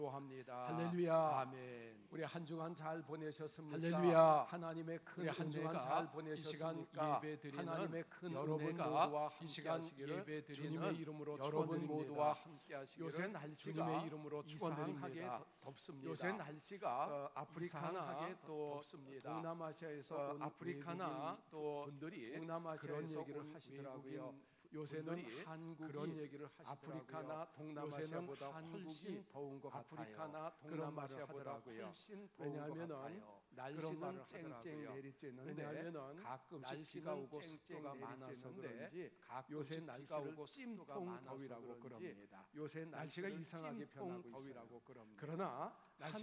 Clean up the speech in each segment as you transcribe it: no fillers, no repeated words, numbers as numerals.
합니다. 할렐루야. 아멘. 우리 한 주간 잘 보내셨습니까? 할렐루야. 하나님의 큰 한 주간 은혜가 잘 보내셨습니까? 예배드리는 하나님의 큰 여러분 은혜가 모두와 이 시간 예배드리는 주님의 이름으로 여러분 모두와 축원드립니다. 함께 하시기를 요새 날씨가 주님의 이름으로 이상하게 축원드립니다. 덥습니다. 요새 날씨가 아프리카나 이상하게 또 덥습니다. 동남아시아에서 온 아프리카나 또 분들이 그런 동남아시아에서 얘기를 온 하시더라고요. 외국인 요새는 분들이 한국이 그런 얘기를 하시더라고요. 아프리카나 동남아시아보다 요새는 훨씬 더운 것 같아요. 아프리카나 그런 말을 동남아시아보다 하더라고요. 훨씬 더운 것 왜냐하면은 같아요. 그런 날씨는 말을 쨍쨍 하더라고요. 내리쬐는데 왜냐하면은 가끔씩 비가 오고 습도가 많아서 그런지 요새 날씨가 오고 찜통 더위라고 그럽니다. 요새 날씨가 이상하게 변하고 있어요. 그러나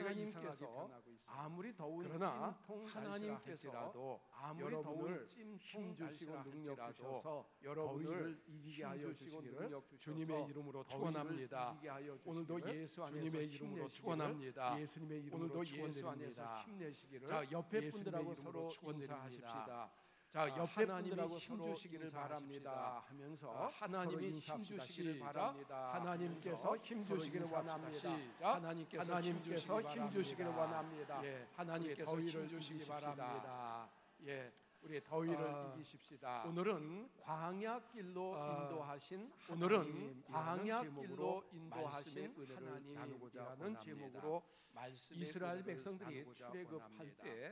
하나님께서 아무리 더운 찜통 하나님께서 아무리 더운 찜통 주시고 능력 주셔서 여러분을 이기게 하여 주시기를 주님의 이름으로 축원합니다. 오늘도 예수 안에서 주님의 이름으로 축원합니다. 예수님의 이름으로 오늘도 축원드립니다. 예수 안에서 힘내시기를 자, 옆에 예수님의 분들하고 이름으로 서로 축원드립니다. 인사하십시다. 자, 옆에 하나님이 분들하고 힘 서로 주시기를 바랍니다 하면서 하나님이 서로 힘 인사합시다. 주시기를 시작. 바랍니다. 하나님께서 힘 서로 주시기를 인사합시다. 원합니다. 시작. 하나님께서 힘 주시기를 원합니다. 예, 하나님께서 더위를 힘 주시기 이기십시다. 바랍니다. 예, 우리 더위를 아, 이기십시다. 오늘은 광야길로 인도하신 오늘은 하나님, 광야길로 인도하신 말씀의 은혜를 하나님 나누고자 이라는 합니다. 제목으로 말씀의 이스라엘 은혜를 백성들이 나누고자 출애굽할 원합니다. 때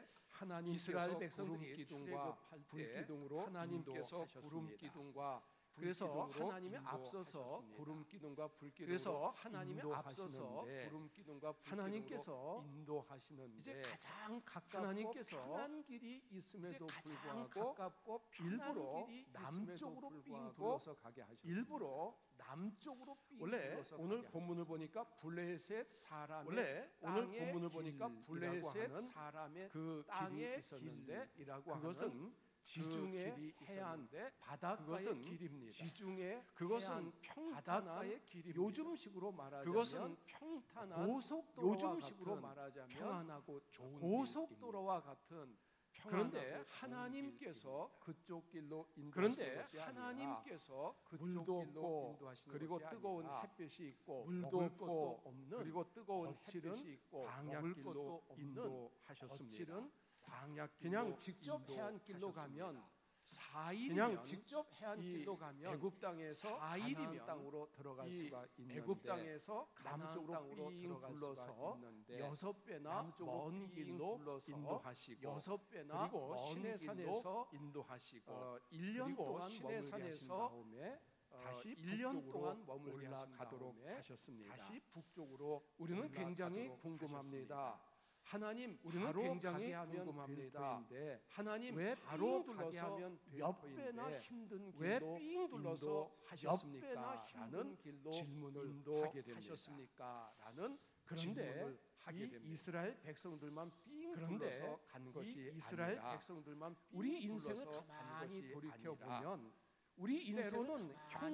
이스라엘 하나님께서 백성들이 구름 기둥과 출애굽할 불 때 기둥으로 하나님께서 인도하셨습니다. 구름 기둥과 그래서 불기둥으로 하나님의 앞서서 인도하셨습니다. 구름 기둥과 불 기둥으로 그래서 하나님의 인도하시는데 앞서서 구름 기둥과 불 하나님께서 기둥으로 인도하시는데 이제 가장 가깝고 하나님께서 편한 길이 있음에도 이제 가장 불구하고 가깝고 일부러 길이 남쪽으로 있음에도 삥 불구하고 둘러서 가게 하셨습니다. 일부러 남쪽으로 삥 원래 둘러서 오늘 가게 본문을 하셨습니다. 보니까 블레셋 사람의 원래 오늘 땅의 본문을 보니까 길, 블레셋 하는 사람의 그 땅의 길이 있었는데 길이라고 그것은 하는 지중해 그 길이 해안대 있었는데 바닷가의 그것은 길입니다. 지중해 그것은 해안 평탄한 바닷가의 길입니다. 요즘식으로 말하자면 그것은 평탄한 고속도로와 요즘식으로 같은 말하자면 평안하고 좋은 고속도로와 같은 그런데 평안하고 좋은 하나님께서 그쪽 길로 인도하시는 그런데 것이 아니라 하나님께서 그쪽 물도 길로 없고 인도하시는 그리고 것이 뜨거운 아니라 햇빛이 있고 물도 먹을 없고 것도 없는 그리고 뜨거운 거칠은 햇빛이 있고 광야길로 먹을 것도 없는 인도하셨습니다. 거칠은 광야길로 그냥 직접 해안길로 가면 4일이면 그냥 직접 해안길로 가면 애굽 땅에서 4일이면 가나안 땅으로 들어갈 수가 있는데 애굽 땅에서 남쪽으로 남쪽으로 삥 들어갈 둘러서 수가 있는데 6배나 남쪽으로 먼 삥 길로 둘러서 인도하시고 6배나 그리고 먼 시내산에서 길로 인도하시고 1년 그리고 동안 시내산에서 다음에 다시 1년 북쪽으로 동안 머물게 하신 올라가도록 다음에 하셨습니다. 다시 북쪽으로 우리는 굉장히 올라가도록 궁금합니다. 하셨습니다. 하나님, 우리는 바로 굉장히 가게 하면 궁금합니다. 될 터인데 하나님 왜 바로 바로 가게 가게 하면 될 몇 터인데 배나 힘든 왜 길로 삥 둘러서 인도하셨습니까? 몇 배나 힘든 라는 길로 질문을 하게 됩니다. 인도하셨습니까? 라는 그런데 질문을 하게 이 됩니다. 이스라엘 백성들만 삥 그런데 둘러서 간 것이 이 이스라엘 아니라 백성들만 삥 우리 인생을 둘러서 간 가만히 것이 돌이켜 아니라 보면 우리 인생은 때로는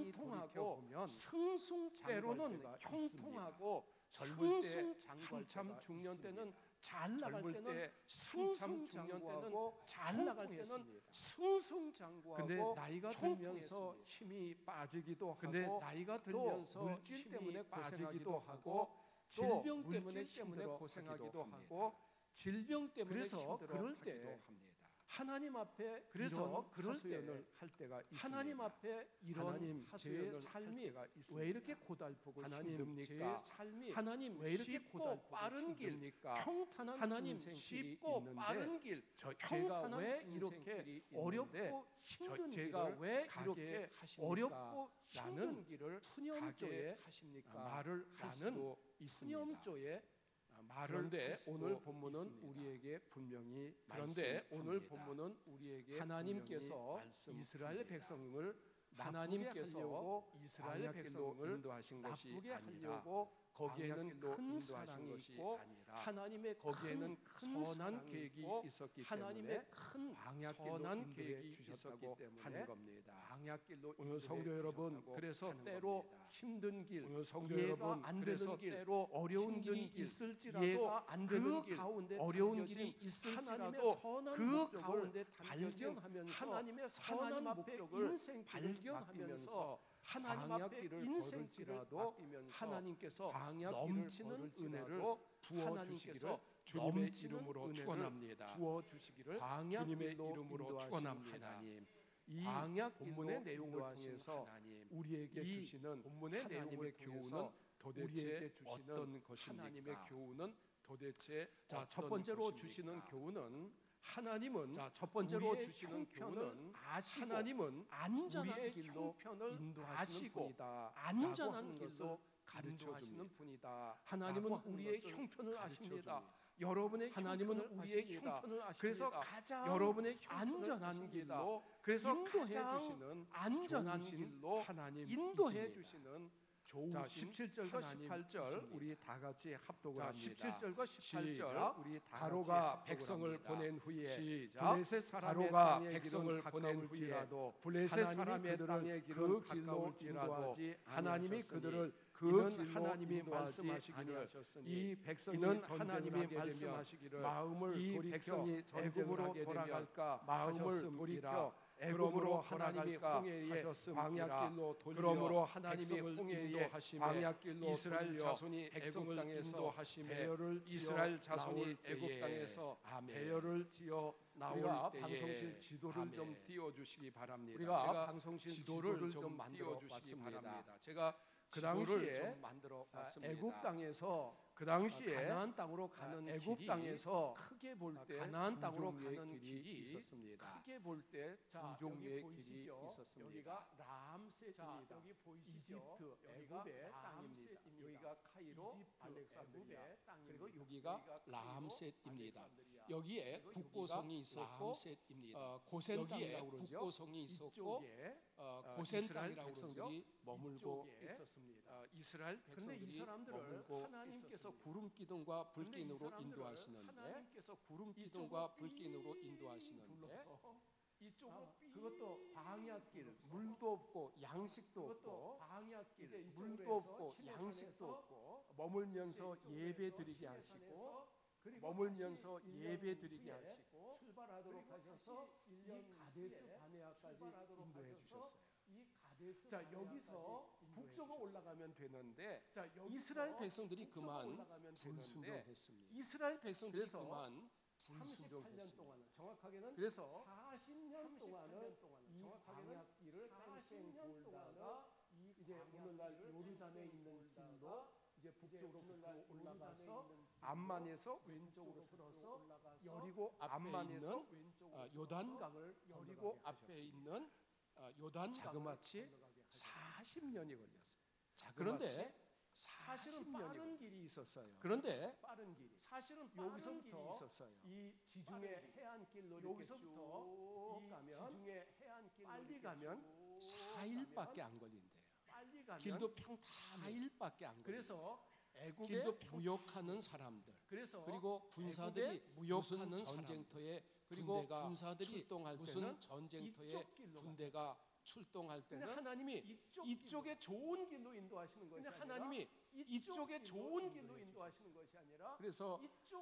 형통하고 보면 승승장구할 때로는 때가 형통하고 젊을 때 승승장구할 한참 때가 중년 있습니다. 때는 잘 나갈 젊을 때는 때 승승장구하고 잘 나갈 때는 형통했습니다. 승승장구하고 근데 나이가 들면서 들면서 힘이 빠지기도 근데 하고 나이가 또 들면서 물질 힘이 때문에 빠지기도 고생하기도 하고 하고 또 질병 때문에 물질 때문에 고생하기도 고생하기도 하고 질병 때문에 그래서 힘들어 그럴 하기도 때 합니다. 하나님 앞에 그래서 이런 그럴 하소연을 때 할 때가 있습니다. 하나님 앞에 이런 하나님, 하소연을 제 할 삶이 때가 있습니다. 왜 이렇게 고달프고 하나님, 힘듭니까? 제 삶이 하나님 왜 이렇게 쉽고 고달프고 빠른 길, 힘듭니까? 평탄한 하나님 인생길이 쉽고 있는데 빠른 길, 제가 평탄한 왜 인생길이 이렇게 있는데 어렵고 힘든 제가 길을 왜 가게 이렇게 하십니까? 어렵고 라는 힘든 길을 푸념조에 가게 하십니까? 말을 할 라는 수도 있습니다. 푸념조에 말을 그런데 할 수도 오늘 본문은 있습니다. 우리에게 분명히 그런데 오늘 말씀합니다. 본문은 우리에게 하나님께서 분명히 이스라엘 말씀합니다. 백성을 하나님께서 하려고 이스라엘 광야길로 백성을 인도하신 것이 나쁘게 아니라 하려고 거기에는 광야길로 큰 인도하신 사랑이 것이 있고 아니라 하나님의 거기에는 큰 선한 선한 계획이 계획이 있었기 하나님의 때문에 큰 광야길로 선한 인도해 계획이 주셨다고 있었기 때문에 하는 겁니다. 광야길로 오늘 성도 여러분, 인도해 그래서 주셨다고 때로 겁니다. 힘든 길, 오늘 성도 이해가 여러분, 안 그래서 되는 길, 때로 어려운 힘든 길이 길, 있을지라도 이해가 안 되는 그 길, 가운데 어려운 담겨진 길이 있을지라도 하나님의 선한 그 목적을 가운데 발견하면서 하나님의 하나님 선한 앞에 목적을 인생 발견하면서 하나님 앞에 인생길을지라도 하나님께서 넘치는 은혜를 부어 주시기를 주님의 이름으로 축원합니다. 부어 주시기를 주님의 이름으로 축원합니다. 이 본문의 내용을 통해서 우리에게 주시는 본문의 내용을 교훈은 도대체 어떤 것입니까? 하나님의 교훈은 도대체 첫 번째로 주시는 교훈은 하나님은 첫 번째로 주시는 교훈은 하나님은 안전한 길로 인도하시고 안전한 길로 가르쳐 주시는 분이다. 하나님은 우리의 형편을 아십니다. 여러분의 하나님은 우리의 형편을 아십니다. 그래서 가장 여러분의 안전한 길로 그래서 인도해 주시는 안전한 길로 하나님 인도해 주시는 자, 17절과 18절 우리 다 같이 합독을 합니다. 17절과 18절 우리 바로가 백성을 보낸 후에 블레셋 바로가 백성을 보낸 후에라도 블레셋 사람의 땅의 길은 가까울지라도 하나님이 그들을 그 하나님이 말씀하시기를 이 백성은 하나님이 말씀하시기를 마음을 돌이켜 애굽으로 돌아갈까 마음을 돌이켜 애굽으로 하나님이 홍해에 광야길로 돌려 그러므로 하나님이 홍해에 광야길로 이스라엘 자손이 애굽 땅에서 배열을 이스라엘 자손이 애굽 땅에서 배열을 지어 나올 때에 방송실 지도를 좀 띄워 주시기 바랍니다. 우리가 방송실 지도를 좀 만들어 주시기 바랍니다. 제가 그 당시에 만들어 봤습니다. 애굽 땅에서 그 당시에 가나안 땅으로 가는 애굽 땅에서 크게 볼 때 가나안 땅으로 가는 길이 있었습니다. 크게 볼 때 두 종류의 길이 있었습니다. 여기가 람셋입니다. 여기 보이시죠? 이집트 애굽의 땅입니다. 여기가 카이로 알렉산드리아 그리고 여기가 람셋입니다. 여기에 국고성이 있었고 고센 땅이라고 그러죠. 국고성이 있었고 고센 땅이라고 백성들이 머물고 있었습니다. 이스라엘 백성들이 머물고 하나님께서 구름 기둥과 불 기둥으로 인도하시는데 하나님께서 구름 기둥과 불 기둥으로 인도하시는데 이쪽은 그것도 광야길 물도 없고 양식도 없고 광야길 물도 없고 양식도 없고 머물면서 예배드리게 하시고 머물면서 예배드리게 하시고 출발하도록 하셔서 이 가데스 바네아까지 인도해 주셨어요. 자 여기서 북쪽으로 올라가면 되는데 이스라엘 백성들이 그만 불순종했습니다. 이스라엘 백성들이 그만 불순종했습니다. 정확하게는 그래서 40년 동안은 이 광야길을 뺑뺑 돌다가 이제 오늘날 요르단에 있는 길로 이제 북쪽으로 올라가서 암만에서 왼쪽으로 틀어서 여리고 암만에서 요단강을 여리고 앞에 있는 요단 자그마치 40년이 걸렸어요. 그런데 사실은 빠른 길이 있었어요. 그런데 빠른 길이 사실은 여기서부터 있었어요. 이 지중해 해안길로 여기서부터 가면 지중해 해안길로 빨리 가면 4일밖에 안 걸린대요. 빨리 가면 길도 4일밖에 안 걸려요. 그래서 애국에 무역하는 사람들 그리고 군사들이 무역하는 전쟁터에 그리고 군사들이 출동할 때는 전쟁터에 군대가 출동할 때는 하나님이 이쪽에 좋은 길로 인도하시는 것이 아니라 하나님이 이쪽에 좋은 길로 인도하시는 것이 아니라 그래서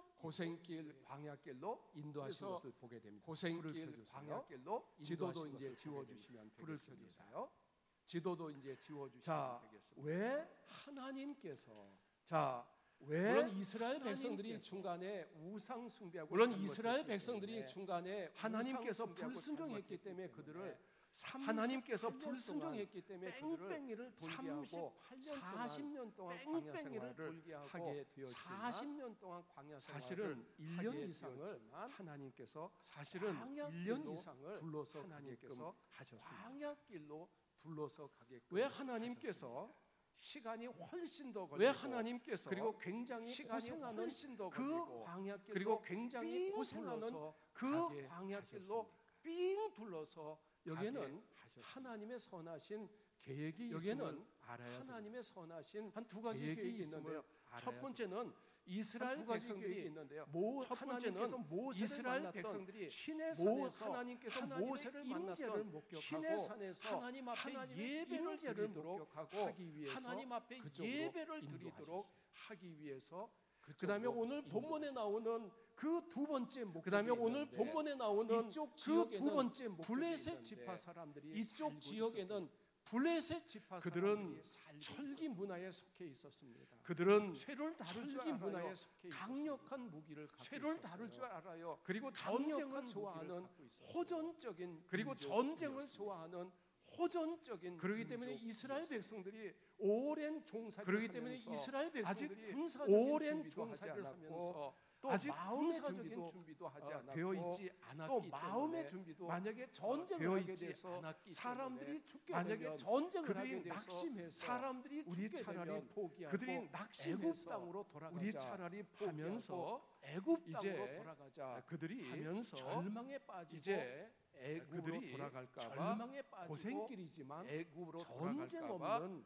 고생길 광야길로 인도하시는 것을 보게 됩니다. 고생길 광야길로 지도도 이제 지워 주시면 불을 켜 주세요. 지도도 이제 지워 주시면 되겠습니다. 왜 하나님께서 물론 이스라엘 백성들이 중간에 우상 숭배하고 물론 이스라엘 백성들이 중간에 하나님께서 불순종했기 때문에 그들을 하나님께서 불순종했기 때문에 그들을 40년 동안 광야 생활을 하게 되었지만 40년 동안 광야 사실은 1년 이상을 하나님께서 사실은 1년 이상을 둘러서 하나님께서 하셨습니다. 광야길로 둘러서 가게끔 왜 하나님께서 시간이 훨씬 더 걸리고 왜 하나님께서 그리고 굉장히 고생하는 훨씬 더 그 광야길로 그리고 굉장히 고생하는 그 광야길로 삥 둘러서 여기에는 하나님의 선하신 계획이 여기에는 하나님의 선하신 한 두 가지 계획이 있는데요. 첫 번째는 이스라엘 백성들이 있는데요. 첫 번째는 이스라엘 백성들이 신의 산에서 하나님께서 모세를 만났던 신의 산에서 하나님 앞에 예배를 드리도록 하기 위해서 하나님 앞에 예배를 드리도록 하기 위해서 그다음에 오늘 본문에 나오는 그 두 번째 목적이 그다음에 오늘 본문에 나오는 이쪽 그 두 번째 블레셋 지파 사람들이 이쪽 지역에는 블레셋 지파 그들은 사람들이 철기 문화에 속해 있었습니다. 그들은 쇠를 다룰 줄 철기 알아요. 문화에 속해 강력한 무기를 갖고 쇠를 다룰 줄 알아요. 그리고 전쟁을 좋아하는 호전적인 그리고 전쟁을 좋아하는 호전적인 그렇기 때문에 이스라엘 백성들이 오랜 종살이를 그렇기 때문에 하면서 이스라엘 백성들이 아직 군사적인 오랜 준비도 하지 종살이를 않았고 하면서 또 아직 마음의 준비도 하지 않았고 되어 있지 않았기 또 때문에 마음의 준비도 만약에 전쟁을 되어 하게 있지 돼서 않았기 사람들이 때문에 죽게 만약에 되면 전쟁을 그들이 하게 돼서 낙심해서 사람들이 우리 죽게 차라리 되면 포기하고 그들이 애굽 낙심해서 땅으로 돌아가자 우리 차라리 하면서 애굽 땅으로 이제 돌아가자 그들이 하면서 절망에 빠지고 이제 애굽으로 그들이 돌아갈까 봐 절망에 빠지고 고생길이지만 애굽으로 전쟁 돌아갈까 없는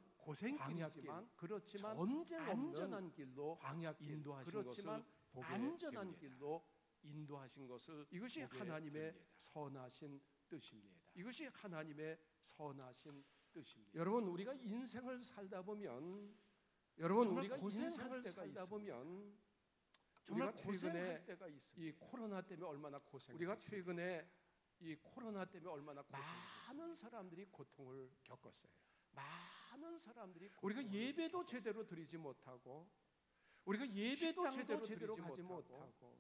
광야길 그렇지만 전쟁 없는 안전한 길로 광야길 인도하신 그렇지만 것을 보게 안전한 됩니다. 길로 인도하신 것을 이것이 보게 하나님의 됩니다. 선하신 뜻입니다. 이것이 하나님의 선하신 뜻입니다. 여러분 우리가 인생을 살다 보면 우리가 고생할 인생을 때가 살다 있습니다. 보면 정말 우리가 고생할 최근에 때가 있습니다. 이 코로나 때문에 얼마나 고생 우리가 최근에 이 코로나 때문에 얼마나 많은 많은 사람들이 고통을 겪었어요. 많은 사람들이 우리가 고통을 예배도 겪었어요. 제대로 드리지 못하고 우리가 예배도 식당도 제대로 드리지 가지 못하고, 못하고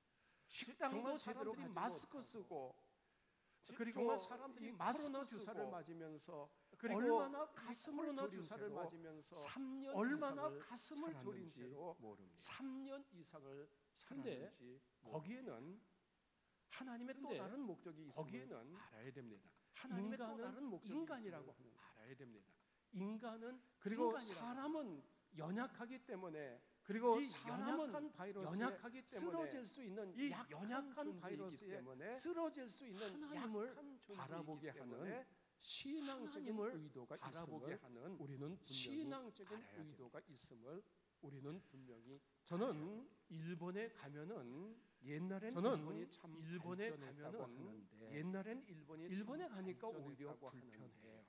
식당도 정말 제대로 사람들이 가지 마스크 못하고, 쓰고 그리고 정말 사람들이 마스크 코로나 주사를 쓰고, 맞으면서 그리고 얼마나 가슴을 코로나 졸인 주사를 채로 맞으면서 3년 얼마나 이상을 가슴을 졸인 살았는지 채로 모릅니다. 3년 이상을 근데 살았는지 거기에는 하나님의 또 근데 다른 목적이 있음을 거기에는 알아야 됩니다. 하나님의 또 인간은 다른 목적이 인간이라고 있음을 하는 알아야 됩니다. 인간은 그리고 인간이라고 사람은 연약하기 때문에 그리고 이 사람은 연약한 바이러스에 연약하기 때문에 쓰러질 수 있는 이 약한 연약한 바이러스에 바이러스에 때문에 쓰러질 수 있는 하나님을 약한 바라보게 하는 신앙적인 하나님을 의도가 바라보게 있음을 하는 우리는 분명히 신앙적인 알아야 의도가 있음을 우리는 분명히 저는 일본에 가면은 옛날엔 저는 일본이 참 일본에 발전했다고 가면은 하는데 옛날엔 일본에 참 가니까 오히려 발전했다고 불편해요.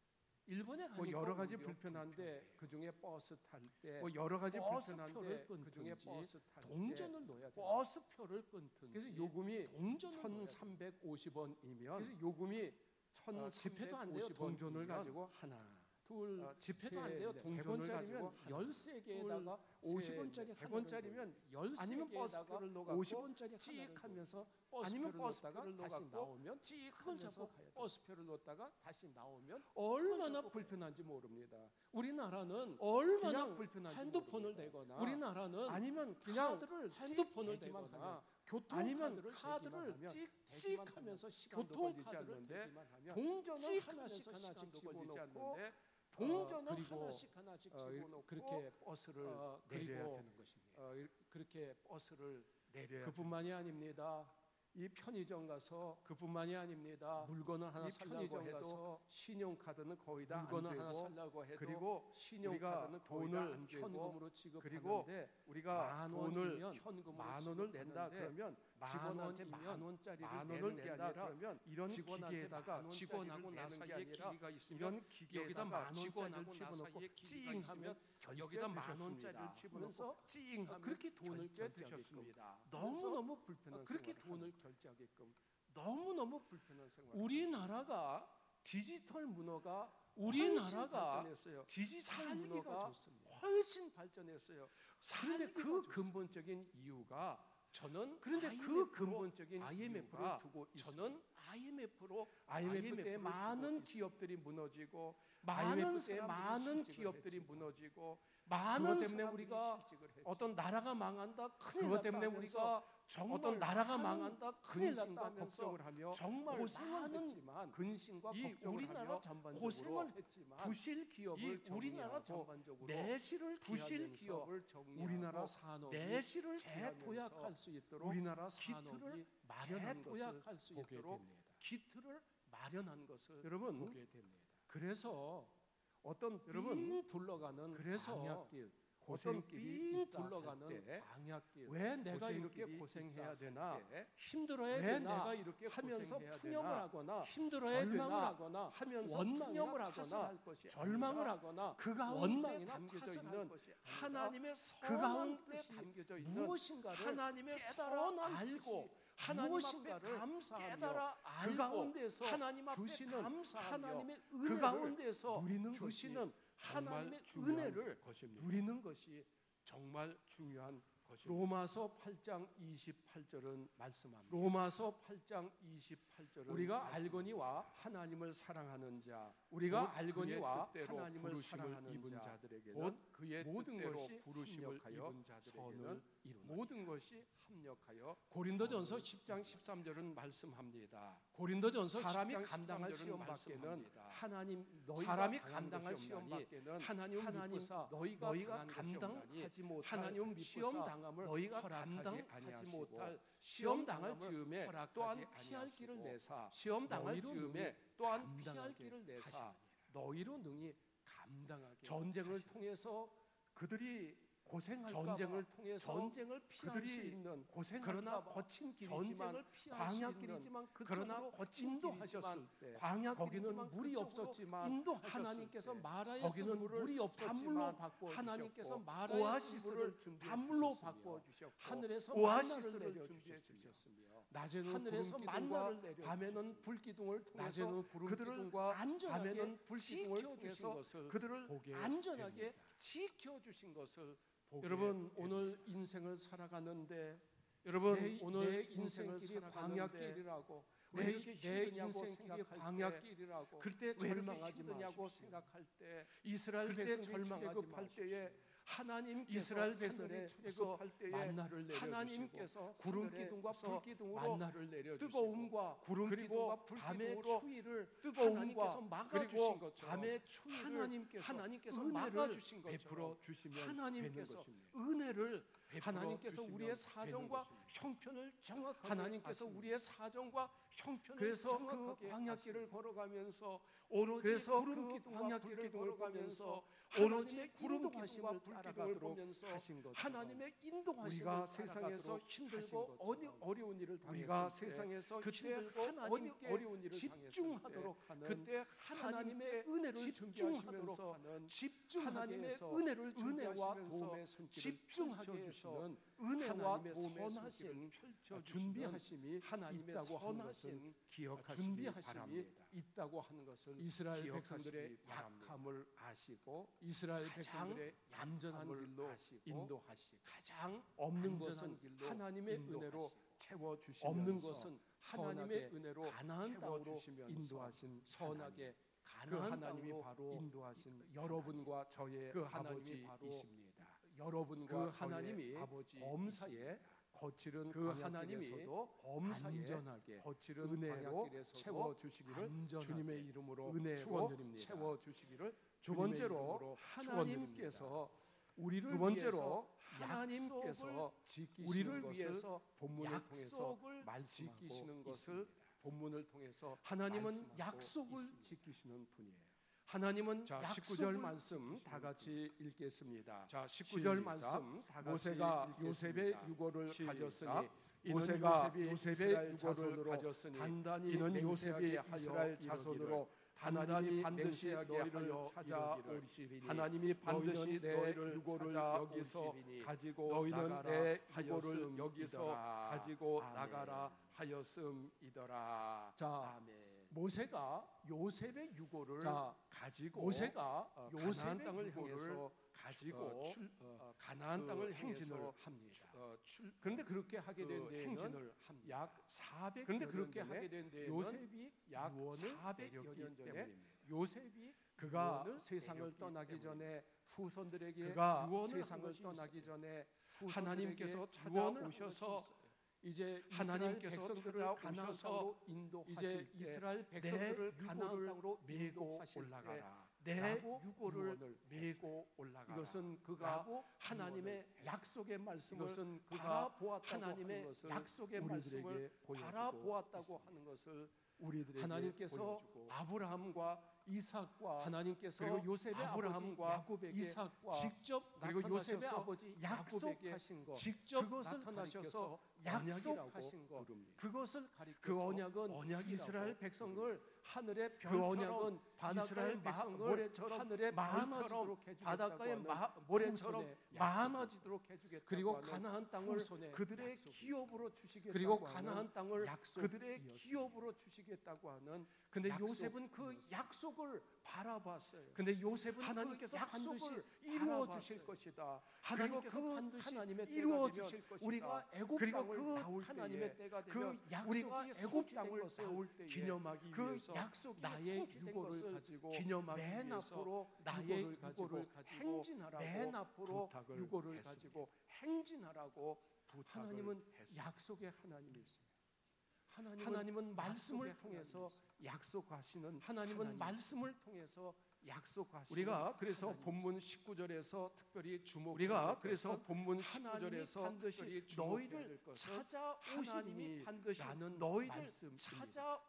일본에 가니까 뭐 여러 가지 오히려 불편한데 그 중에 버스 탈 때 뭐 여러 가지 버스표를 불편한데 끊든지 그 중에 버스 탈 때 동전을 넣어야 돼요. 버스표를 끊든지 그래서 요금이 동전을 넣어야 돼요. 1,350원이면 그래서 요금이 집회도 안 돼요. 1,350원 동전을 이면 가지고 하나 둘 집회도 안 돼요. 동전을 가지고 13개에다가 50원짜리 100원짜리면 13개에다가 아니면 버스표를 넣어갖고 50원짜리 찍 하면서 아니면 버스표를 버스표를 넣었다가 다시 넣어갖고 나오면 찍 그건 하면서 잡고 가야 돼요. 버스표를 넣었다가 다시 나오면 얼마나 잡고 불편한지 모릅니다. 우리나라는 얼마나 그냥 불편한지 핸드폰을 모릅니다. 대거나 우리나라는 아니면 그냥 카드를 핸드폰을 대기만 대거나 하면 아니면 카드를 찍 하면서 시간도 걸리지 교통카드를 않는데 대기만 하면 동전을 찍 하나씩 하면서 하나씩 시간도 걸리지 집어넣고 않는데 동전을 그리고 하나씩 하나씩 집어넣고 그렇게 버스를 내려야 그리고 되는 것입니다. 그렇게 버스를 내려야 그뿐만이 아닙니다. 이 편의점 가서 그뿐만이 아닙니다. 물건을 하나 이 살려고 편의점 해도 가서 신용카드는 거의 다 안 물건을 되고 하나 살려고 해도 그리고 신용카드는 우리가 거의 다안 돈을 되고 현금으로 그리고 지급하는데 우리가 만 돈을 원이면 현금으로 만 원을 낸다 지급하는데 그러면 직원한테 직원한테 만 원짜리를 만 내는 원을 게 낸다 아니라 그러면 이런 직원한테 기계에다가 만 원짜리를 직원하고 나 내는 게 사이에 아니라 기계가 있으면 이런 기계에다가 여기다 만 원짜리를 직원하고 나 집어넣고 사이에 기계가 찡하면 있으면 여기다 만 결제되셨습니다. 원짜리를 집어넣고 하면서 찡하면 그렇게 돈을 결제되셨습니다. 너무너무 불편한 그렇게 생활을 돈을 하는 결제하게끔 너무너무 불편한 생활. 우리나라가 디지털 문화가 우리나라가 발전했어요. 디지털 문화가 살기가 좋습니다. 훨씬 발전했어요. 그런데 살기가 그 좋습니다. 근본적인 이유가 저는 그런데 그 근본적인 IMF를 이유가 두고 저는 저는 IMF IMF 때 많은 기업 기업들이 무너지고 많은 IMF 때 사람들이 많은 실직을 기업들이 했지만 무너지고 많은 그것 때문에 사람들이 우리가 실직을 했지. 어떤 나라가 망한다 큰일 그것 났다 때문에 하면서 우리가 정말 어떤 나라가 많은 망한다 큰일 근심과 났다 하면서 걱정을 하며 정말 고생을 많은 했지만 근심과 이 걱정을 우리나라 하며 전반적으로 고생을 했지만 부실 기업을 이 우리나라 정리하고 전반적으로 내실을 부실 기하면서 기업을 정리하고 우리나라 산업이 내실을 재도약할 재도약할 수 있도록 우리나라 기틀을 산업이 마련한 재도약할 것을 수 보게 있도록 됩니다. 기틀을 마련한 것을 여러분, 보게 됩니다. 그래서 어떤 여러분, 빙 둘러가는 그래서 광야길 어떤 고생길이 빙 있다 둘러가는 할 때 광야길 왜 내가 이렇게 고생길이 고생해야 있다 되나 할 때 힘들어야 왜 되나 내가 이렇게 하면서 고생해야 푸념을 되나? 하거나 힘들어야 절망을 되나? 하거나 하면서 원망이나 푸념을 하거나 파산할 것이 절망을 아니라 하거나 그 가운데 원망이나 담겨져 파산할 있는 것이 아니라 하나님의 그 선한 가운데 뜻이 담겨져 있는 무엇인가를 하나님의 깨달아 선한 알고 하나님 무엇인가를 앞에 감사하며 깨달아 그 알고 가운데서 하나님 앞에 주시는 감사하며 하나님의 그 은혜를 가운데서 누리는 주시는 것이 하나님의 정말 중요한 은혜를 것입니다. 누리는 것이 정말 중요한 것입니다. 로마서 8장 28절은 말씀합니다. 로마서 8장 28절은 우리가 알거니와 하나님을 사랑하는 자, 곧 우리가 그의 알거니와 뜻대로 하나님을 부르심을 사랑하는 입은 자, 자들에게는 곧 그의 모든 뜻대로 것이 부르심을 합력하여 입은 자들에게는 선을 이루는 모든 것이 합력하여 고린도전서 선을 10장 13절은 말씀합니다. 고린도전서 사람이 10장 감당할 13절은 시험 밖에는 말씀합니다. 하나님 너희가 사람이 감당할 감당할 시험 시험 밖에는 하나님 하나님 믿고사 너희가 감당하지 못할 시험 당함을 너희가 감당하지 못할 시험 당할 즈음에 또한 피할 길을 내사 시험 당할 즈음에 또한 피할 길을 내사 너희로 능히 감당하게 전쟁을 통해서 그들이 전쟁을 통해서 전쟁을 피할 수 있는 그러나 거친 길이지만 광야길이지만 그러나 거친 인도하셨을 때 거기는 물이 없었지만 하나님께서 마라에서 물이 없었지만 하나님께서 마라에서 물을 단물로 바꿔 주셨고 하늘에서 오아시스를 준비해 주셨으며 낮에는 하늘에서 만나를 내려 밤에는 불기둥을 통해서 그들을 안전하게 지켜주신 것을 그들을 안전하게 지켜주신 것을 여러분 오늘 인생을 살아가는데 여러분 오늘 인생을 광야길이라고 내 인생길이 광야길이라고 그때 절망하지 마십시오. 생각할 때 이스라엘 백성이 출애굽할 때에 하나님 이스라엘 백성이 출애굽할 때에 만나를 내려 하나님께서 구름 기둥과 불 기둥으로 만나를 내려 뜨거움과 구름 기둥과 불 기둥으로 추위를 뜨거움과 막아주신 것처럼 밤의 추위를 하나님께서 막아주신 것처럼 베풀어 주시면 하나님께서 은혜를 하나님께서 우리의 사정과 형편을 정확하게 하나님께서 우리의 사정과 형편을 그래서 그 광야길을 걸어가면서 오로지 구름 기둥과 광야길을 걸어가면서 오로지 인도하심을 따라가도록 하신 것 하나님의 인도하심을 세상에서 힘들고 어려운 일을 당했을 때 세상에서 그때 하나님께 어려운 일을 집중하도록 하는 그때 하나님의 은혜를 준비하시면서 하나님의 은혜를 은혜와 도움의 집중하게 해서 은혜와 도움의 손길을 준비하심이 하나님의 선하신 기억하시기 바랍니다. 있다고 하는 것을 이스라엘 백성들의 약함을 아시고 이스라엘 백성들의 얌전한 길로 인도하시고 가장 없는 것은 하나님의 은혜로 채워 주시면서 없는 것은 하나님의 은혜로 가나안 땅으로 인도하신 선하게 가나안 땅으로 바로 인도하신 여러분과 저의 그 하나님이 바로이십니다. 여러분과 그 하나님이 범사에 거칠은 그 하나님이서도 범사에 안전하게 거칠은 은혜로 채워 주시기를 주님의 이름으로 은혜로 채워 주시기를 두 번째로 하나님께서 우리를 두 번째로 하나님께서 우리를 위해서 본문을 통해서 지키시는 것을 본문을 통해서 하나님은 약속을 지키시는 분이에요. 하나님은 19절 말씀 다 같이 읽겠습니다. 자, 19절 말씀 다 같이 모세가 요셉의 유고를 가졌으니 모세가 요셉의 유고를 가졌으니 단단히 이는 요셉이 하여 이스라엘 자손으로 하나님이 반드시 너희를 찾아오시리니 하나님이 반드시 내 유고를 여기서 가지고 너희는 내 유고를 여기서 가지고 나가라 하였음이더라. 자, 모세가 요셉의 유고를 가지고 모세가 요셉의 땅을 향해서 가지고 가나안 땅을 행진을 합니다. 그런데 그렇게 하게 된 데에는 약 400. 그런데 그렇게 하게 된 데에는 요셉이 약 400여 년 전에 요셉이 그가 세상을 떠나기 전에 후손들에게 그가 세상을 떠나기 전에 하나님께서 찾아오셔서 이제 하나님께서 찾아오셔서 가나안 땅으로 인도하실 때 이스라엘 백성들을 가나안 땅으로 메고 올라가라. 내 유고를 메고 올라가라. 이것은 그가 하나님의 약속의 말씀을 이것은 그가 하나님의 약속의 말씀을 바라보았다고 하는 것을 우리들에게 하나님께서 아브라함과 이삭과 하나님께서 그리고 요셉의 아브라함과 아버지 야곱에게 이삭과 직접 그리고 요셉의 나타나셔서 아버지 약속하신 것, 직접 그것을 나타나셔서 약속하신 것, 부릅니다. 그것을 가리켜서 그 언약은 언약이라고 이스라엘 백성을 하늘의 그 별처럼 언약은 바닷가의 이스라엘 백성을 모래처럼 하늘의 많아지도록 별처럼 바닷가의 해주겠다고 모래처럼 하는 많아지도록 해주겠다고 그리고 하는 가나안 땅을 후손의 그들의 약속입니다. 기업으로 주시겠다고 그리고 하는 가나안 땅을 그들의 약속이었습니다. 기업으로 주시겠다고 하는 근데 약속이었어요. 요셉은 그 약속을 바라봤어요. 근데 요셉은 하나님께서 그 약속을 반드시 이루어 바라봤어요. 주실 것이다. 하나님께서 그리고 그 반드시 하나님의 이루어 때가 주실 되면 것이다. 우리가 애굽 그리고 땅을 그 나올 하나님의 때에 때가 그 되면 약속이 우리가 애굽 성취된 땅을 것을 나올 때에 기념하기 그 위해서 약속이 나의 성취된 유고를 것을 가지고 기념하기 맨 위해서 앞으로 나의 유고를 가지고 행진하라고 맨 앞으로 부탁을 유고를 했습니다. 가지고 행진하라고 부탁을 하나님은 했습니다. 약속의 하나님이십니다. 하나님은 말씀을 약속의 통해서 약속하시는 하나님은 말씀을 통해서 약속하시는 우리가 그래서 하나님이십니다. 본문 19절에서 특별히 우리가 그래서 본문 하나님이 19절에서 반드시 특별히 너희를 주목해야 될 것은 찾아오시니 하나님이 반드시 라는 너희를 말씀입니다.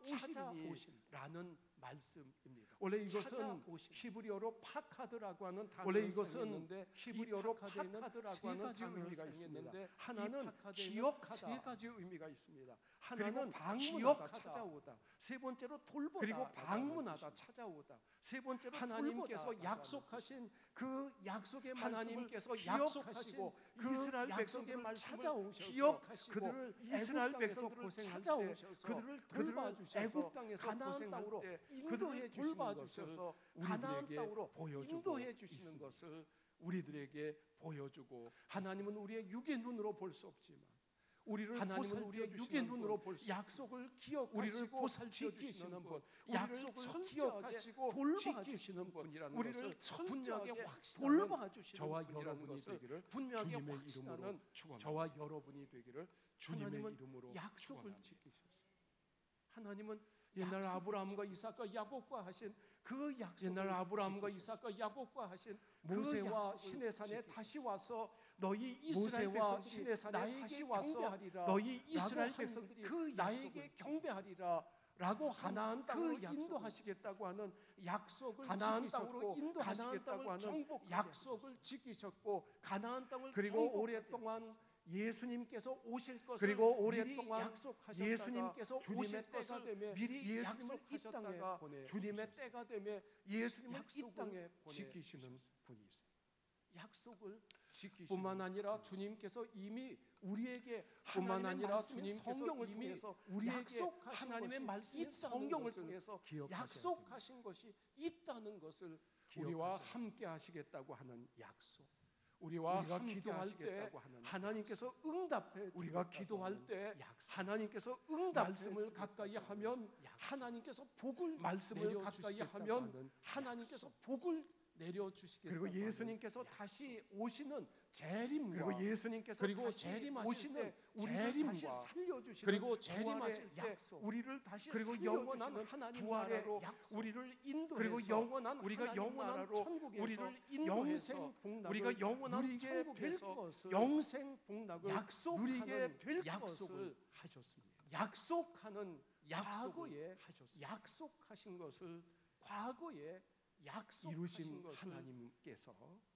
찾아오시니라는 말씀입니다. 원래 이것은 찾아오시니. 히브리어로 파카드라고 하는 단어를 원래 이것은 사용했는데 히브리어로 파카드에는 파카드라고 세 하는 가지 단어를 의미가 사용했는데 있습니다. 하나는 파카드에는 기억하다 세 가지 의미가 있습니다. 그리고 하나는 방문하다 기억하다, 찾아오다 세 번째로 돌보다 그리고 방문하다 찾아오다. 세 번째로 하나님께서 돌보다. 약속하신 그 약속의 하나님께서 말씀을 약속하시고 그 이스라엘 약속의 백성들을 말씀을 찾아오셔서 기억하시고 그들을 애굽 이스라엘 땅에서 백성들을 고생할 때 찾아오셔서 그들을 그들을 돌봐주셔서 애굽 땅에서 가나안 고생할 땅으로 때 인도해 그들을 주시는 돌봐주셔서 것을 가나안 우리들에게 땅으로 보여주고 인도해 주시는 있습니다. 것을 우리들에게 보여주고 하나님은 우리의 육의 눈으로 볼 수 없지만 우리를 하나님은 우리의 육의 눈으로 볼 수 약속을 기억하시고 우리를 보살펴 지키시는 주시는 분, 분, 약속을 기억하시고 돌봐주시는 분이라는 우리를 것을 분명하게 분명하게 돌봐주시는 저와 분이라는 여러분이 것을 되기를 분명하게 주님의 확신하는 이름으로 축원합니다. 저와 여러분이 되기를 주님의 하나님은 이름으로 약속을 축원합니다. 지키셨어요. 하나님은 옛날 약속을 아브라함과 이삭과 야곱과 하신 그 약속, 옛날 아브라함과 이삭과 야곱과 하신 모세와 모세와 시내산에 다시 와서 너희 이스라엘 모세와 백성들이 시내산에 나에게 다시 와서 경배하리라. 너희 이스라엘 라고 백성들이 한 그 나에게 약속을 경배하리라라고 가나안 가나안 땅으로 땅으로 인도하시겠다고 하는 약속을 가나안 지키셨고 땅으로 인도하시겠다고 가나안 땅을 하는 정복하게 약속을 지키셨고 가나안 땅을 그리고 정복하게 오랫동안 예수님께서 오실 것을 그리고 미리 오랫동안 약속하셨다가 예수님께서 주님의 오실 때가 것을 되면 미리 예수님을 이 땅에 약속하셨다가 보내 주님의 때가 되면 예수님을 이 약속을 땅에 보내 지키시는 분이 있어요. 약속을 지키시는 뿐만 아니라 분이 주님께서 이미 우리에게 하나님의 뿐만 아니라 말씀인 주님께서 성경을 이미 통해서 우리에게 약속하신 하나님의 것이 말씀인 있다는 성경을 것을 통해서 기억하셔야 약속하신 것이 있다는 것을 기억하셔야 우리와 됩니다. 함께 하시겠다고 하는 약속. 우리가 우리가 함께 기도할 때 하시겠다고 하는 하나님께서 응답해 우리가 주겠다고 기도할 하는 때 약속. 하나님께서 응답 말씀을 가까이 하면 하나님께서 복을 말씀을 가까이 내려주시겠다고 하면 하는 하나님께서 복을 내려주시겠다고 그리고 하는 예수님께서 다시 오시는 재림과 그리고 예수님께서 그리고 다시 재림하실 오시는 때 우리를 재림과 다시 살려주시는 그리고 재림하실 부활의 때 약속 우리를 다시 그리고 영원한 살려주시는 하나님 부활의 나라로 약속. 우리를 인도해서 그리고 영원한 우리가 하나님 영원한 나라로 천국에서 우리를 영생 인도해서 복락을 우리가 영원한 누리게 될 천국에서 것을 영생 복락을 약속하는 누리게 될 약속을 것을 하셨습니다. 약속하는 약속을 과거에 하셨습니다. 약속하신 것을 과거에 약속하신 이루신 것을 하나님께서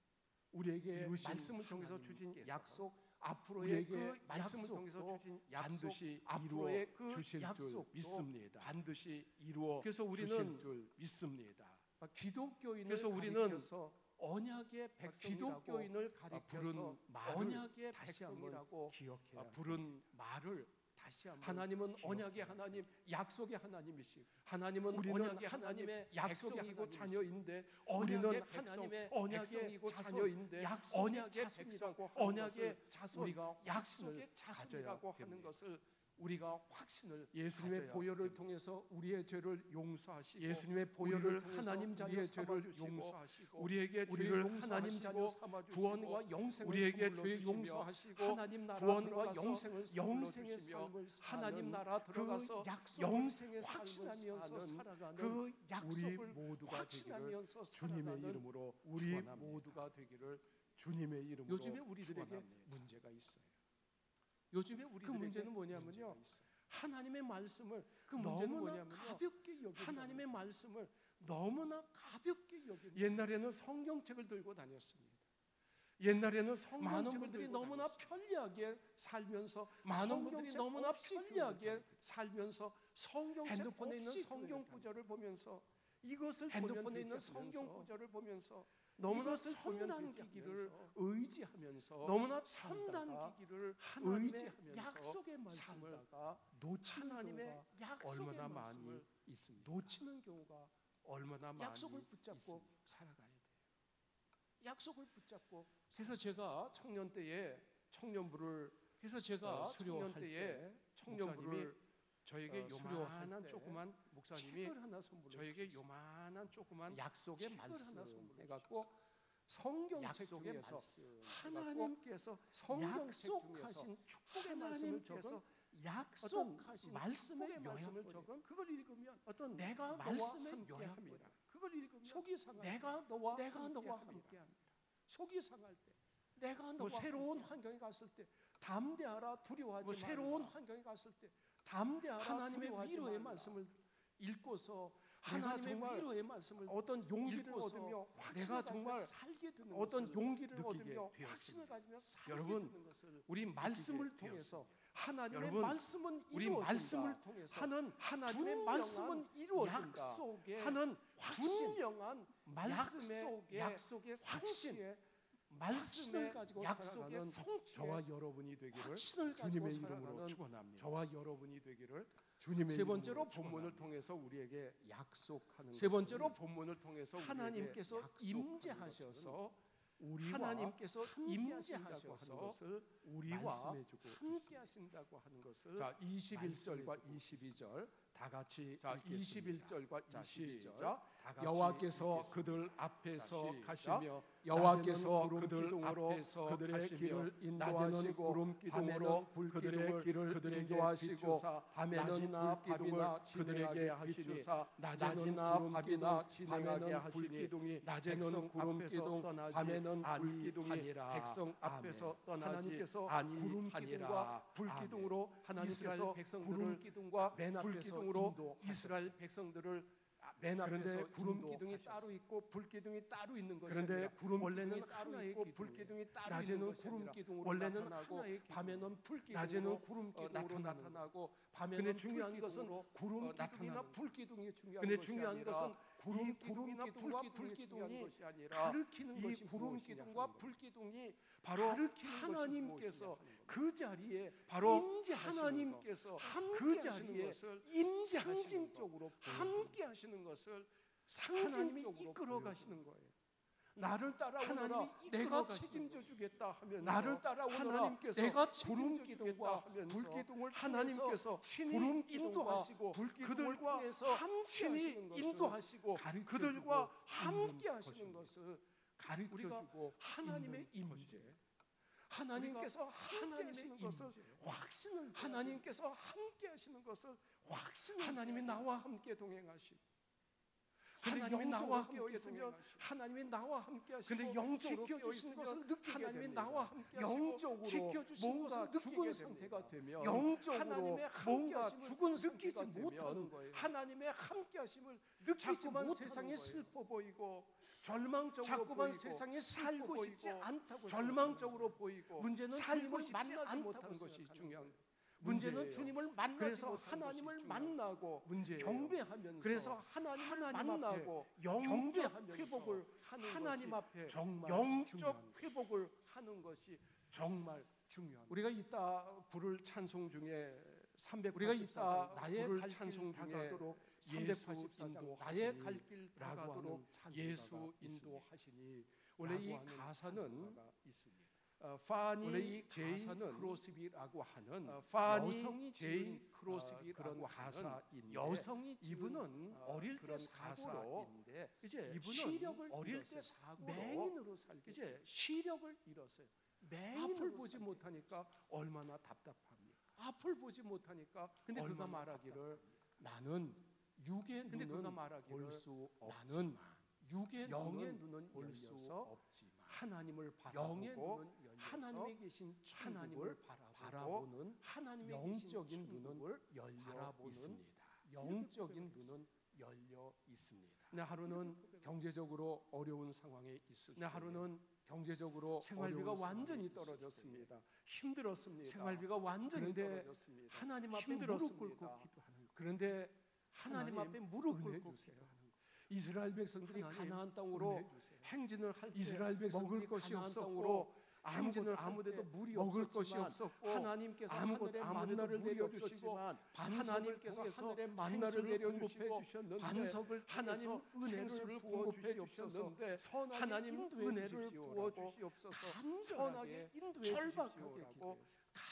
우리에게 이루신 말씀을 통해서 주신 하나님께서 약속 앞으로의 우리에게 그 말씀을 약속도 통해서 주신 반드시 앞으로의 이루어 그 주실 줄 약속도 믿습니다. 반드시 이루어 그래서 주실 우리는 줄 믿습니다. 기독교인을 그래서 우리는 가리켜서 언약의 백성이라고 기독교인을 부른 가리켜서 말을 언약의 다시 한번 백성이라고 기억해야 부른 말을 다시 한번 하나님은 기억해야 언약의 하나님, 약속의 하나님이시고 하나님은 우리는 언약의 하나님의 하나님의 약속이고 백성이고 자녀인데 우리는 우리는 하나님의 언약의 백성이고 자녀인데 약속의 언약의 자손이라고 백성, 하는 언약의 것을 자손, 우리가 약속의 확신을 자손이라고 가져야 하는 됩니다. 것을 우리가 확신을 예수님의 가져야 보혈을 됩니다. 통해서 우리의 죄를 용서하시고 예수님의 보혈을 보혈을 통해서 하나님 자녀 우리의 죄를 삼아주시고 용서하시고 우리에게 우리의 죄를 용서하시고 하나님 자녀 삼아주시고 구원과 영생을 우리에게 선물로 죄 주시며 용서하시고 하나님 나라 구원과 들어가서 영생을 영생의 주시며 삶을 하나님 나라 들어가서 약속을 영생의 확신하면서 삶을 사는 살아가는 그 우리 약속을 모두가 되기를 확신하면서 주님의 살아가는 이름으로 우리 축원합니다. 모두가 되기를 주님의 이름으로 요즘에 우리들에게 축원합니다. 문제가 있어요. 요즘에 우리들에게 그 문제는 뭐냐면요. 문제가 있어요. 하나님의 말씀을 그 문제는 너무나 뭐냐면요. 가볍게 여기는 하나님의 말씀을 너무나 가볍게 여기는 옛날에는 성경책을 들고 다녔습니다. 옛날에는 많은 분들이 너무나 편리하게 살면서 많은 분들이 너무나 편리하게 살면서 핸드폰에 있는 성경 구절을 보면서 이것을 핸드폰에 있는 성경 구절을 보면서 너무나 첨단 기기를 의지하면서 너무나 첨단 기기를 의지하면서 약속의 말씀을 놓치는 하나님의 약속의 얼마나 말씀을 많이 있습니다. 놓치는 경우가 얼마나 많이 약속을 붙잡고 있습니다. 살아가야 돼요. 약속을 붙잡고 그래서 제가 청년 때에 청년부를 수료할 때에 청년부를 저에게 요만한 조그만 목사님이 책을 하나 선물해 저에게 요만한 조그만 약속의 책을 말씀 하나 선물해갖고 성경책 약속의 중에서 말씀 하나님께서 성경책 약속하신 축복의 말씀을 적은 약속하신 말씀의 말씀을 요약본이에요. 적은 그걸 읽으면 어떤 내가 말씀의 말씀의 요약입니다. 요약입니다. 그걸 읽으면 속이 상할 내가 때, 너와 함께합니다. 함께합니다. 속이 상할 때 내가 뭐 너와 새로운 환경에 갔을 때 담대하라 두려워하지 뭐 말라. 새로운 환경에 갔을 때 담대하라 하나님의 두려워하지 위로의 말라. 말씀을 읽고서 하나님의 정말 위로의 말씀을 어떤 용기를 읽고서 얻으며 내가 정말 살게 되는 어떤 것을 용기를 느끼게 얻으며 되었습니다. 확신을 가지며 살게 여러분, 되는 것을 우리 말씀을 느끼게 통해서 되었습니다. 하나님의 여러분, 말씀은 우리 이루어진다 말씀을 통해서 하는 하나님의 분명한 말씀은 이루어진다 약속의 하는 분명한 말씀의 약속의 확신, 성취의 말씀을 가지고 약속의 살아가는 성취의 저와 여러분이 되기를 확신을 주님의 가지고 이름으로 살아가는 축원합니다. 저와 여러분이 되기를 주님의 세 번째로 이름으로 본문을 축원합니다. 통해서 우리에게 약속하는 세 번째로 것은 본문을 통해서 하나님께서 우리에게 임재하셔서 우리와 하나님께서 함께 임재하셔서 하신다고 하는 것을 우리와 말씀해주고 함께 하신다고 하는 것을 자, 21절과 말씀해주고 22절 다 같이 자, 읽겠습니다. 21절과 자, 22절 시작. 다 같이 여호와께서 읽겠습니다. 그들 앞에서 자, 시작. 가시며 여호와께서 낮에는 그들 구름 앞에서 그들의 가시며 길을 낮에는 인도하시고 구름 기둥으로 밤에는 그들의 길을 그들에게 인도하시고 비추사 밤에는 낮이나 불기둥을 밤이나 그들에게 그들에게 하시니 비추사 낮이나 밤이나 진행하게 밤에는 하시니 불기둥이 낮에는 백성 구름 앞에서 기둥 떠나지 밤에는 아니하니라. 불기둥이 백성 앞에서 떠나지 하나님께서 아니하니라. 구름 기둥과 불기둥으로 하나님께서 이스라엘 백성들을 구름 기둥과 맨 앞에서 불기둥으로 인도하셨습니다. 이스라엘 백성들을 맨 앞에서 그런데 구름 기둥이 인도하셨습니다. 따로 있고 불기둥이 따로 있는 것이 그런데 아니라 구름 원래는 기둥이 따로 하나의 있고 기둥, 불기둥이 따로 낮에는 있는 것이 구름 아니라 기둥으로 원래는 나타나고 하나의 기둥, 밤에는 불기둥으로 낮에는 구름 기둥으로 나타나고 근데 밤에는 중요한 것은 불기둥으로 구름 기둥이나 나타나는 불기둥이 중요한 근데 것이 중요한 아니라 것은 구름 기둥이나 기둥과 불기둥이 중요한 불기둥이 것이 아니라 가르치는 이 것이 구름 무엇이냐 기둥과 하는 불기둥이 바로 가르치는 것이 하나님께서 무엇이냐 하는 그 자리에 바로 임재하시는 하나님께서 것, 그 그 자리에 자리에 것을 상징적으로 함께 하시는 것을 하나님이 상징적으로 이끌어 가시는 거예요. 나를 따라오너라 하나님이 내가 이끌어 책임져 주겠다 하면서 나를 따라오너라 하나님께서 내가 구름 책임져 기둥과 주겠다 하면서 불기둥을 하나님께서 친히 구름 인도하시고 불기둥과 그들과 친히 함께 하시는 인도하시고 것을 그들과 가르쳐주고 함께 있는 하시는 것을 가르쳐주고 하나님의 있는 임재, 것입니다. 하나님께서 함께 하나님의 하시는 것을 임재, 확신을 하나님께서 함께 하시는 것을 확신을 하나님이 나와 함께 동행하시고 하나님이 나와 함께 있으면 하나님이 나와 함께 하시고 근데 영적으로 지켜주시는 것을 느끼게 하나님이 됩니다. 나와 함께 영적으로 지켜주시는 뭔가 것을 죽은 느끼게 상태가 되면 영적으로 하나님의 뭔가 함께하심을 죽은 느끼지 상태가 못하는 되면 거예요. 하나님의 함께하심을 느끼지 자꾸만 못하는 세상에 거예요. 슬퍼 보이고 절망적으로 자꾸만 보이고 세상에 살고 슬퍼 싶지 보이고 않다고 절망적으로 보이고 문제는 살고 주님을 싶지 만나지 않다고 못하는 것이 생각하는 중요한 거예요. 문제는 문제예요. 주님을 만나지 그래서 못하는 하나님을 것이 중요한 만나고 문제예요. 경배하면서 그래서 하나님 만나고 영적 경배하면서 회복을 하는 하나님 것이 앞에 정말 영적 중요한 회복을 하는 것이 정말 중요한. 우리가 이따 부를 찬송 중에 384장 우리가 이따 나의 부를 갈 찬송 길 중에 다가도록 384장 나의 갈 길 라고 다가도록 하는 예수 인도하시니 원래 이 라고 하는 가사는 있습니다. 원래 파니 이 제인 가사는 크로스비라고 하는 파니 여성이 제인 지은 크로스비라고 그런 하는 가사인데 여성이 이분은 어릴 때 그런 사고로 가사인데 이제 이분은 시력을 어릴 때 잃었어요. 사고로 맹인으로 살게 이제 시력을 잃었어요. 앞을 보지 못하니까 얼마나 답답합니까? 앞을 보지 못하니까 근데 그가 말하기를 나는 육의 근데 눈은 그가 말하기를 볼 수 나는 없지만 육의 영의 눈은 볼 수 열려서 없지만 하나님을 영의 바라보고 눈은 열려서 하나님에 계신 하나님을 하나님을 바라보는 하나님의 영적인 계신 눈은 천국을 열려 바라보는 있습니다. 영적인 눈은 열려 있습니다. 내 하루는 경제적으로 어려운 상황에 있을 때, 내 하루는 경제적으로 생활비가 완전히 떨어졌습니다. 힘들었습니다. 생활비가 완전히 떨어졌습니다. 하나님 앞에 무릎 꿇고 기도하는 거. 그런데 하나님 앞에 무릎 꿇고 기도하는 거. 이스라엘 백성들이 가나안 땅으로 행진을 할 때 이스라엘 백성들이 먹을 것이 없었고 행진을 아무데도 물이 먹을 것이 없었고 하나님께서 하늘에 만나를 내려주시고 하나님께서 하늘에 만나를 내려주시고 반석을 하나님 은혜를 공급해 주셨는데 하나님 은혜를 부어 주시옵소서. 간절하게 절박하게 기도하고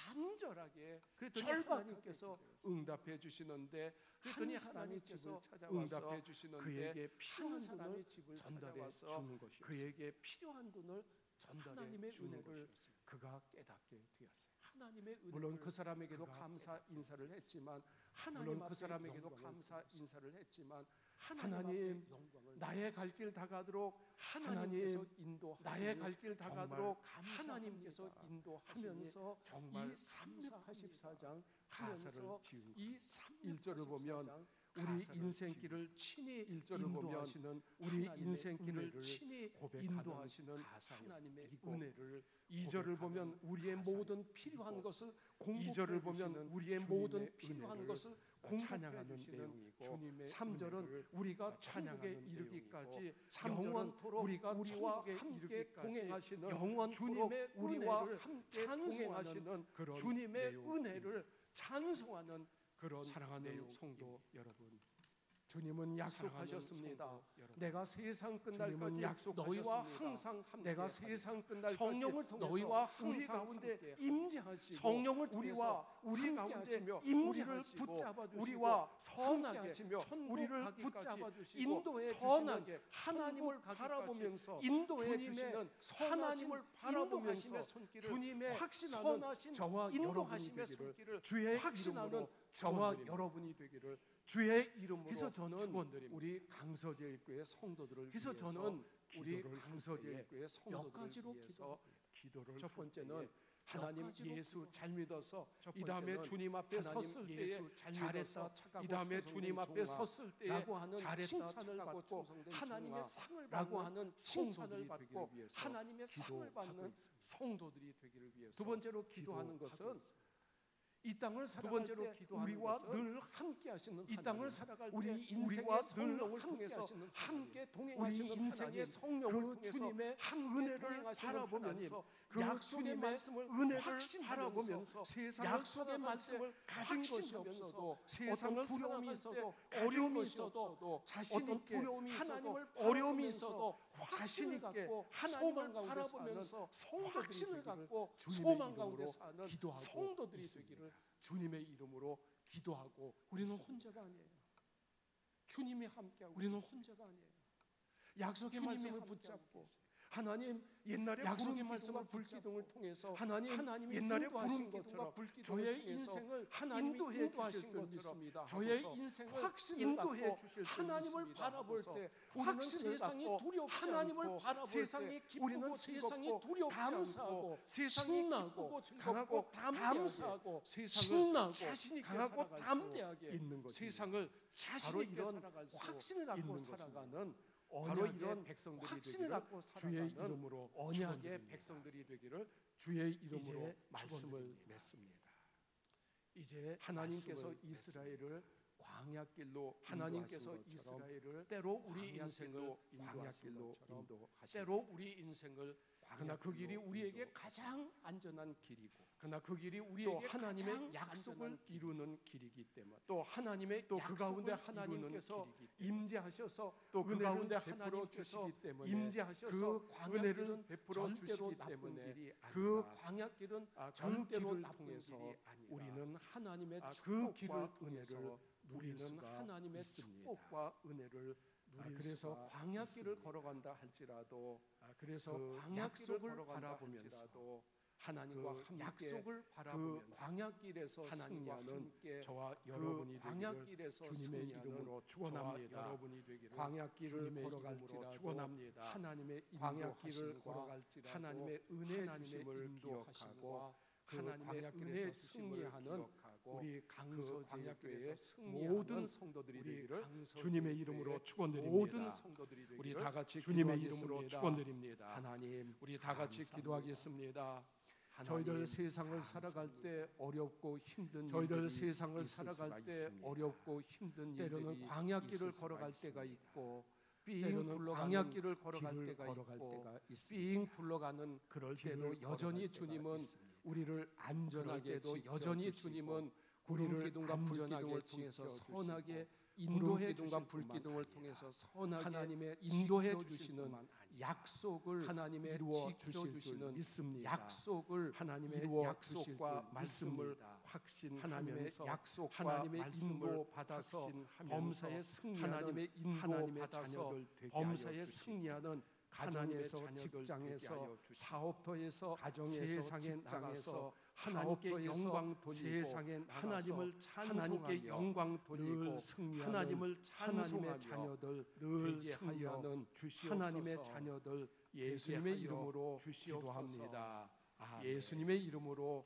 간절하게 그랬더니 하나님께서 응답해 주시는데 그랬더니 하나님의 집을 찾아와서 응답해 주시는데 그에게 필요한 사람의 집을 전달해 주는 것이 그에게 필요한 돈을 하나님의 은혜를 그가 깨닫게 되었어요. 하나님의 물론 그 사람에게도 감사 인사를 했지만 물론 그 사람에게도 감사 인사를 했지만 하나님 나의 갈 길 다가도록 하나님께서 인도 나의 갈 길 다가도록 하나님께서 인도하면서 정말 384장 하면서 이 1절을 보면 우리 인생길을 친히 인도하시는 우리 인생길을 친히 인도하시는 하나님의 은혜를 2절을 보면 우리의 모든 필요한 것을 공급해 보면 우리의 모든 필요한 것을 찬양하는 내용이고 주님의 3절은 우리가 찬양에 이르기까지 영원토록 우리와 함께 동행하시는 영원토록 우리와 함께 동행하시는 주님의 은혜를 찬송하는 그런 사랑하는 성도 여러분, 주님은 약속하셨습니다. 내가 세상 끝날까지 너희와 항상 내가 세상 끝날까지 성령을 통해서 너희와 우리 가운데 임재하시고 성령을 우리와 우리 가운데 임재를 붙잡아 주시고 우리와 선하게 하시며 우리를 붙잡아 주시고 인도해 선하게 하나님을 바라보면서 인도해 주시는 하나님을 바라보면서 주님의 확신하는 저와 여러분이 되기를 주의 확신하는 저와 여러분이 되기를 주의 이름으로 그래서 저는 축원드립니다. 우리 강서제일 교회 성도들을 그래서 저는 우리 강서제일 교회 성도들을 위해서 기도를 첫 번째는 하나님 예수 잘 믿어서 이 다음에 주님 앞에 섰을 때에 잘했다 이 다음에 주님 앞에 섰을 때에 잘했다 칭찬을 받고 하나님의 상을 라고 하는 칭찬을 받고 하나님의 상을 받는 성도들이 되기를 위해서 두 번째로 기도하는 것은 이 땅을 살아갈 때 우리와 늘 함께 하시는 이 땅을 살아갈 때 우리 인생의 성령을 통해서 함께 동행하시는 우리 인생의 성령을 통해서 주님의 은혜를 바라보면서 그 약속의 말씀을 은혜를 바라보면서 약속의 말씀을 가진 것이 없어도 세상을 두려움이 있어도 어려움이 있어도 자신 있게 하나님을 어려움이 있어도 자신 있게 하나님을 바라보면서 확신을 갖고 소망 가운데 사는 성도들이 되기를 주님의 이름으로 기도하고 우리는 혼자가 아니에요. 주님이 함께하고 우리는 혼자가 아니에요. 약속의 말씀을 붙잡고 하나님 옛날에 약속의 말씀과 불기둥을 통해서 하나님 옛날에 구름 기둥과 불기둥을 저의 인생을 하나님이 인도하신 것처럼 저의 인생을 인도해 주실 하나님을 바라볼 때 우리는 세상이 두렵지 하나님을 바라볼 때 우리는 세상이 두렵지 감사하고 세상이 기쁘고 즐겁고 감사하고 신나고 강하고 담대하게 있는 것 세상을 자신 있게 살아갈 수 확신을 갖고 살아가는 바로 이런 백성들이 되기를 주의 이름으로 언약의 백성들이 되기를 주의 이름으로 말씀을 맺습니다. 이제 하나님께서 이스라엘을 광야길로 하나님께서 이스라엘을 때로 우리 인생을 광야길로 인도하시고 때로 우리 인생을 그러나 그 길이 우리에게 가장 안전한 길이고 그러나 그 길이 우리에게 하나님의 약속을 이루는 길이기 때문에 또 하나님의 또 그 가운데 하나님께서 임재하셔서 또 그 가운데 하나님께서 임재하셔서 그 은혜를 베풀어 주시기 때문에 그 광야길은 절대로 나쁜 길이 아니라 우리는 하나님의 축복과 은혜를 우리는 하나님의 축복과 은혜를 그래서 광야길을 걸어간다 할지라도 그래서 광야길을 바라보면서 하나님과 함께 약속을 바라보면서 그 광야길에서 승리하는 저와 여러분이 되기를 주님의 이름으로 축원합니다. 여러분이 되기를 광야길을 걸어갈지라도 축원합니다. 하나님의 광야길을 걸어갈지라도 하나님의 은혜 주심을 기억하고 하나님의 은혜에 승리하는 우리 강서광야교회의 모든 성도들이 되기를 주님의 이름으로 축원드립니다. 모든 성도들이 되기를 우리 다 같이 주님의 기도하겠습니다. 이름으로 축원드립니다. 하나님 우리 다 같이 감사합니다. 기도하겠습니다. 저희들 세상을 살아갈 때 어렵고 힘든 저희들 일들이 세상을 있을 살아갈 수가 때 있습니다. 어렵고 힘든 때로는 일들이 광야길을 있을 수가 걸어갈 있습니다. 때가 있고 때로는 빙 광야길을 걸어갈 때가 있고 빙 둘러가는 그럴 때도 여전히 주님은 우리를 안전하게도 여전히 주님은 구름 기둥과 불기둥을 통해서 선하게 인도해 주신 불기둥을 통해서 선하게 하나님의 인도해 주시는 약속을 하나님의 이루어 주시는 믿습니다. 약속을 하나님의 약속과 말씀을 확신하면서 약속과 하나님의 인도 받아서 범사에 승리하는 하나님의 인도 받아서 범사에 승리하는 가정에서 직장에서 사업터에서 가정에서 세상에 나가서 하나님께 영광 돌리고 세상에 하나님을 하나님께 영광 돌리고 하나님을 찬송하며 자녀들 늘 승리하는 하나님의 자녀들 예수님의 이름으로 기도합니다. 예수님의 이름으로